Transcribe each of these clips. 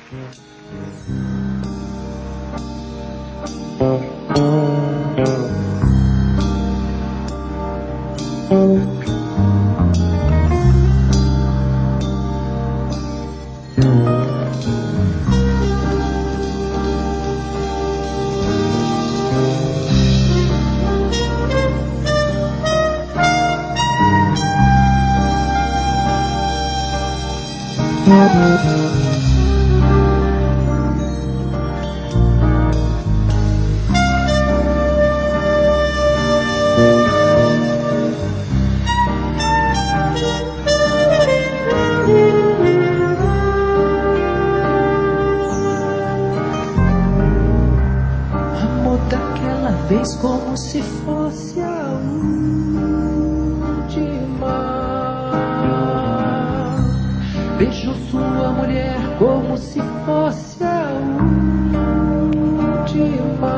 Como se fosse a última. Beijou sua mulher como se fosse a última.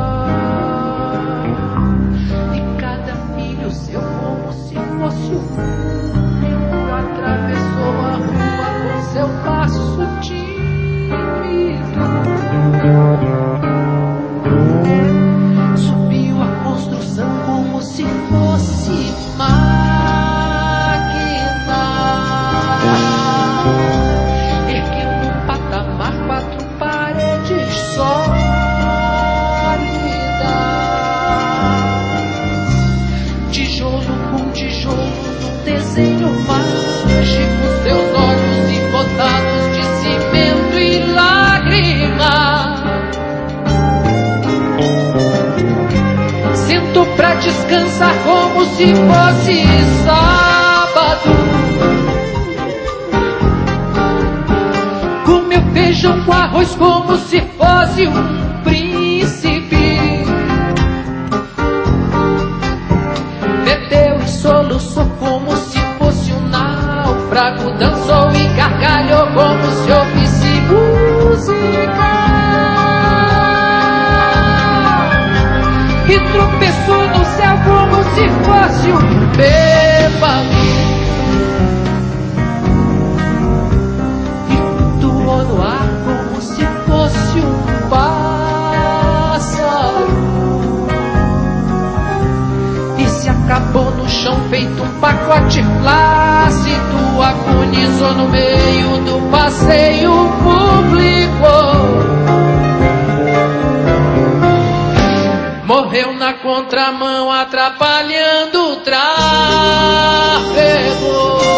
E cada filho seu como se fosse o último. Atravessou a rua com seu passo tímido. Como se fosse máquina, ergueu num patamar 4 paredes sólidas, tijolo com tijolo num desenho mágico, seus olhos embotados de cimento e lágrimas. Sentou pra descansar como se fosse sábado. Comeu feijão com arroz como se fosse um príncipe. Bebeu e soluçou como se fosse um náufrago. Dançou e gargalhou como se ouvisse música. E tropeçou no céu como se fosse um bêbado. E flutuou no ar como se fosse um pássaro. E se acabou no chão feito um pacote flácido. Agonizou no meio do passeio público. Morreu na contramão, atrapalhando o tráfego.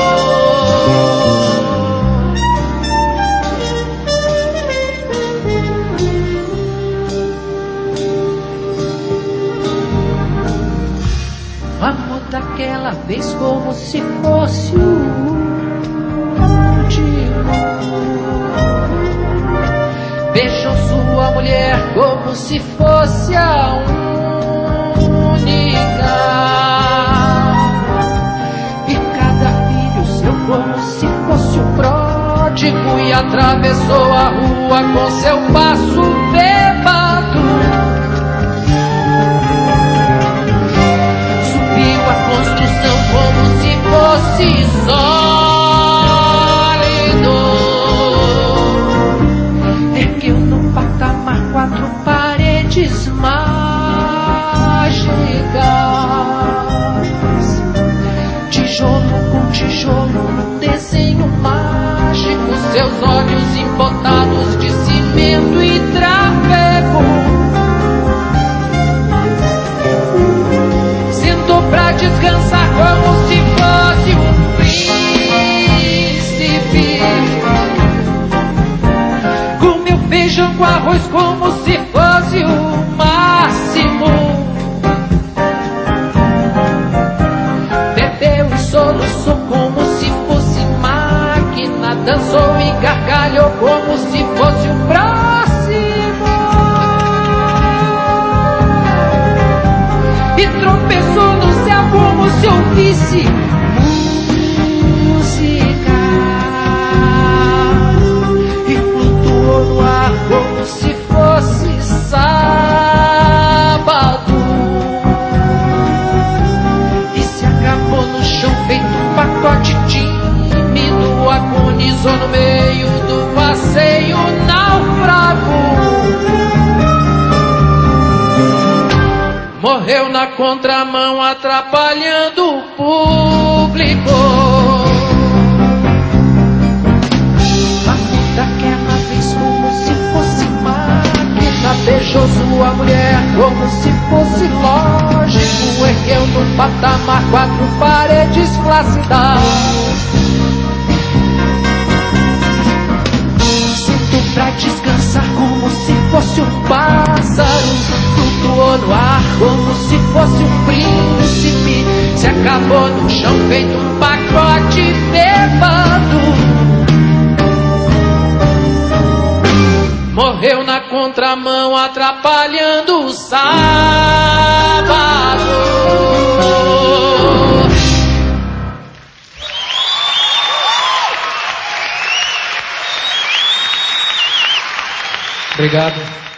Amor daquela vez como se fosse o último. Beijou sua mulher como se fosse a única. E cada filho seu como se fosse o pródigo. E atravessou a rua com seu passo bêbado. Subiu a construção como se fosse sólido. Ergueu no patamar 4 paredes mágicas, tijolo com tijolo num desenho mágico, seus olhos embotados de cimento e tráfego. Sentou pra descansar como se fosse um príncipe. Comeu feijão com arroz como se fosse o máximo. Bebeu e soluçou como se fosse máquina. Dançou e gargalhou como se fosse o próximo. E tropeçou no céu como se ouvisse música. E flutuou no ar como se fosse sábado. E se acabou no chão feito um pacote tímido. Agonizou no meio do passeio. Morreu na contramão atrapalhando o público. A puta quebra fez como se fosse máquina. Beijou sua mulher como se fosse lógico. Ergueu no patamar 4 paredes flácidas. Sinto pra descansar como se fosse um pássaro. Flutuou no ar como se fosse um príncipe. Se acabou no chão feito um pacote bêbado. Morreu na contramão atrapalhando o sábado. Obrigado.